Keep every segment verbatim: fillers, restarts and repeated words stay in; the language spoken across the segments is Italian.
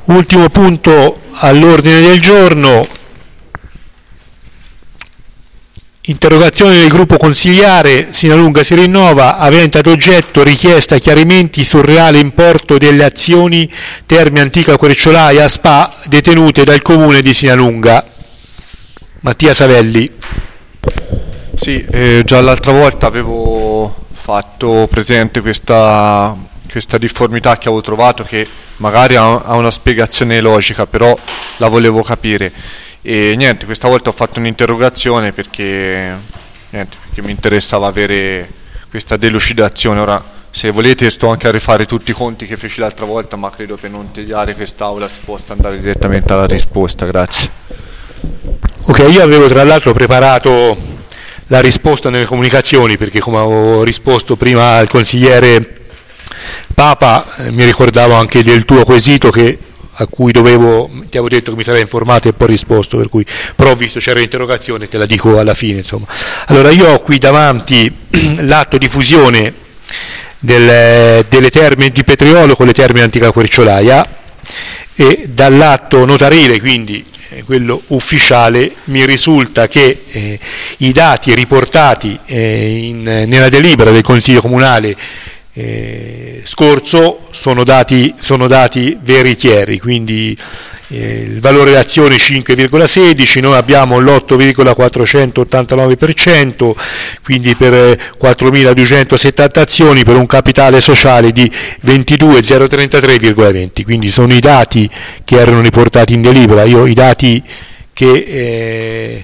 Ultimo punto all'ordine del giorno, interrogazione del gruppo consigliare Sinalunga si rinnova, avente ad oggetto richiesta chiarimenti sul reale importo delle azioni Terme Antica Querciolaia S P A detenute dal comune di Sinalunga. Mattia Savelli. Sì, eh, già l'altra volta avevo fatto presente questa, questa difformità che avevo trovato, che magari ha, ha una spiegazione logica, però la volevo capire. E niente, questa volta ho fatto un'interrogazione perché, niente, perché mi interessava avere questa delucidazione. Ora, se volete, sto anche a rifare tutti i conti che feci l'altra volta, ma credo per non tediare quest'aula si possa andare direttamente alla risposta. Grazie. Ok, io avevo tra l'altro preparato la risposta nelle comunicazioni, perché come avevo risposto prima al consigliere Papa, eh, mi ricordavo anche del tuo quesito che a cui dovevo, ti avevo detto che mi sarei informato e poi risposto, per cui, però visto c'era l'interrogazione te la dico alla fine, insomma. Allora, io ho qui davanti l'atto di fusione del, delle terme di Petriolo con le terme Antica Querciolaia, e dall'atto notarile, quindi eh, quello ufficiale, mi risulta che eh, i dati riportati eh, in, nella delibera del Consiglio Comunale Eh, scorso sono dati, sono dati veritieri, quindi eh, il valore d'azione cinque virgola sedici, noi abbiamo l'otto virgola quattrocentottantanove per cento, quindi per eh, quattromiladuecentosettanta azioni, per un capitale sociale di ventidue virgola zero trentatré virgola venti, quindi sono i dati che erano riportati in delibera. Io i dati che eh,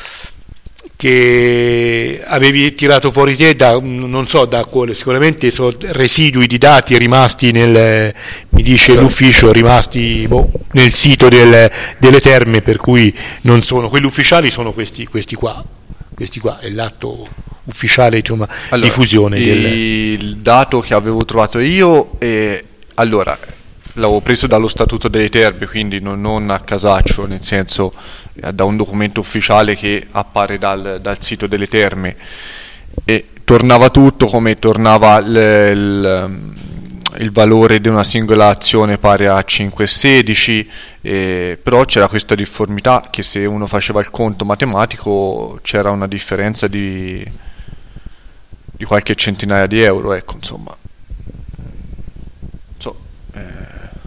che avevi tirato fuori te da, non so da quale, sicuramente sono residui di dati rimasti nel, mi dice l'ufficio, rimasti boh, nel sito del, delle terme, per cui non sono quelli ufficiali, sono questi, questi qua, questi qua, è l'atto ufficiale, insomma, allora, di fusione. Del... Il dato che avevo trovato io è, allora, l'avevo preso dallo Statuto delle Terme, quindi non, non a casaccio, nel senso da un documento ufficiale che appare dal, dal sito delle terme, e tornava tutto come tornava l, il, il valore di una singola azione pari a cinque virgola sedici, eh, però c'era questa difformità che se uno faceva il conto matematico c'era una differenza di, di qualche centinaia di euro, ecco, insomma. So, eh,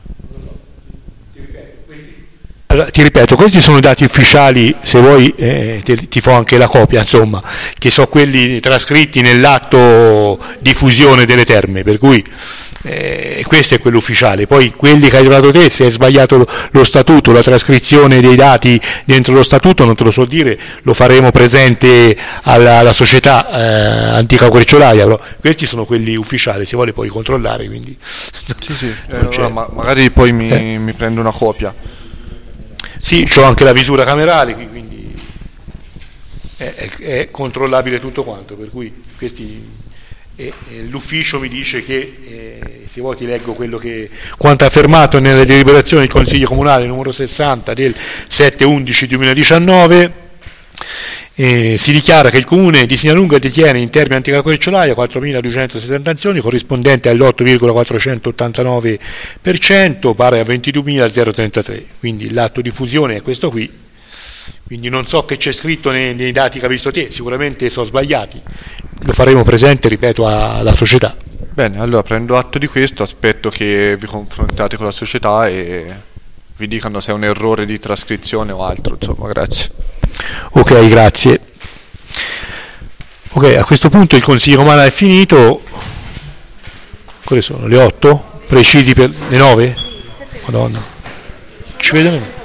Allora, ti ripeto, questi sono dati ufficiali, se vuoi eh, ti, ti fo anche la copia, insomma, che sono quelli trascritti nell'atto di fusione delle terme, per cui eh, questo è quello ufficiale. Poi quelli che hai trovato te, se hai sbagliato lo, lo statuto, la trascrizione dei dati dentro lo statuto, non te lo so dire, lo faremo presente alla, alla società eh, Antica Querciolaia, però questi sono quelli ufficiali, se vuole puoi controllare, quindi sì, sì. Eh, allora, ma, magari poi mi, eh. mi prendo una copia. Sì, c'ho anche la visura camerale, quindi è, è, è controllabile tutto quanto, per cui questi, eh, eh, l'ufficio mi dice che, eh, se vuoi ti leggo quello che, quanto affermato nella deliberazione del Consiglio Comunale numero sessanta del sette undici duemiladiciannove, eh, si dichiara che il Comune di Sinalunga detiene in termini Antica Querciolaia quattromiladuecentosettanta azioni, corrispondente all'otto virgola quattrocentottantanove per cento, pari a ventiduemila zero trentatré, quindi l'atto di fusione è questo qui, quindi non so che c'è scritto nei, nei dati che ha visto te, sicuramente sono sbagliati, lo faremo presente, ripeto, alla società. Bene, allora prendo atto di questo, aspetto che vi confrontate con la società e vi dicano se è un errore di trascrizione o altro, insomma, grazie. Ok, grazie. Ok, a questo punto il Consiglio Comunale è finito. Quelle sono le otto? Precisi per le nove? Madonna. Ci vedono?